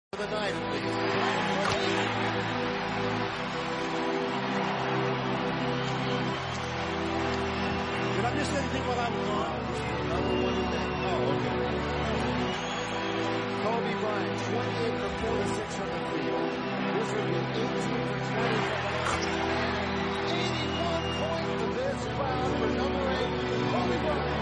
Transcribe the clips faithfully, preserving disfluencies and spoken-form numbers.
The night, at least. Did I miss anything while I was on? Another one thing. Oh, okay. Kobe Bryant, twenty-eight for forty-six from the field. This would be eighteen for twenty. eighty-one points to this crowd for number eight, Kobe Bryant.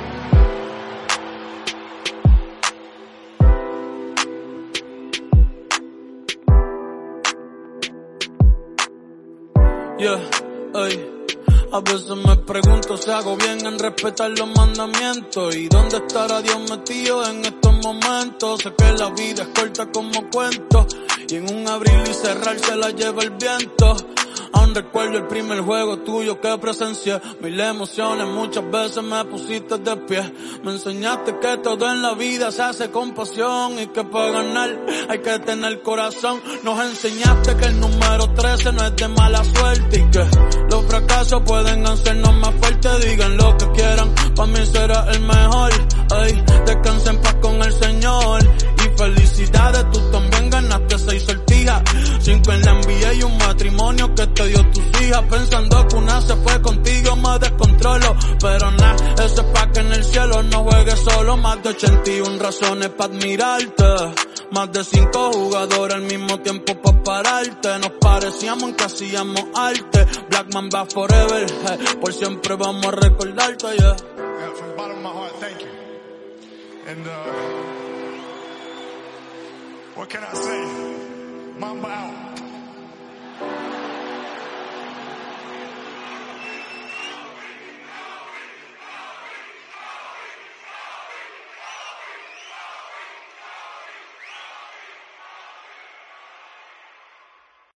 Yeah, ey. A veces me pregunto si hago bien en respetar los mandamientos y dónde estará Dios metido en estos momentos. Sé que la vida es corta como cuento y en un abrir y cerrar se la lleva el viento. Aún recuerdo el primer juego tuyo que presencié. Mil emociones, muchas veces me pusiste de pie. Me enseñaste que todo en la vida se hace con pasión y que para ganar hay que tener corazón. Nos enseñaste que el número trece no es de mala suerte y que los fracasos pueden hacernos más fuertes. Digan lo que quieran, para mí será el mejor. Ay, descansa en paz con el Señor. Y felicidades, tú también ganaste seis sortijas, cinco en la N B A y un matrimonio que te dio tus hijas. Pensando que una se fue contigo me descontrolo, pero nada, eso es pa' que en el cielo no juegues solo. Más de ochenta y una razones pa' admirarte, más de cinco jugadores al mismo tiempo pa' pararte. Nos parecíamos en que hacíamos arte. Black man va forever, hey, por siempre vamos a recordarte, yeah. Yeah, from the bottom of my heart, thank you. And, uh, what can I say? Mamba out.